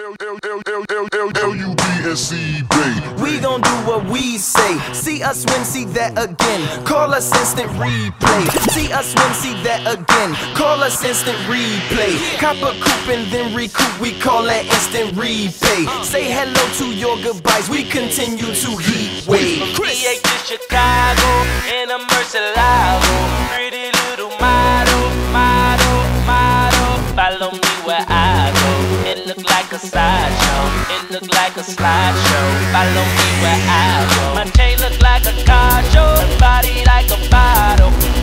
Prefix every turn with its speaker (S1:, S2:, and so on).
S1: L-U-B-S-C, babe.
S2: We gon' do what we say. See us win, see that again. Call us instant replay. See us win, see that again. Call us instant replay. Cop a coupe and then recoup. We call that instant repay. Say hello to your goodbyes. We continue to heat wave.
S3: PA to Chicago in a Murcielago. Pretty little model, model, model. Follow me where I go. It look like a sideshow. It look like a slideshow. Follow me where I go. My chain look like a car show. Her body like a bottle.